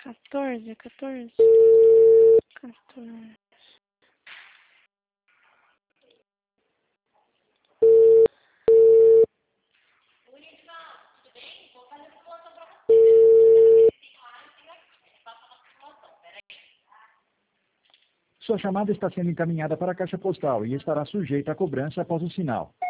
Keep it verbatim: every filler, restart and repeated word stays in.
quatorze, quatorze. quatorze. Sua chamada está sendo encaminhada para a caixa postal e estará sujeita a cobrança após o sinal.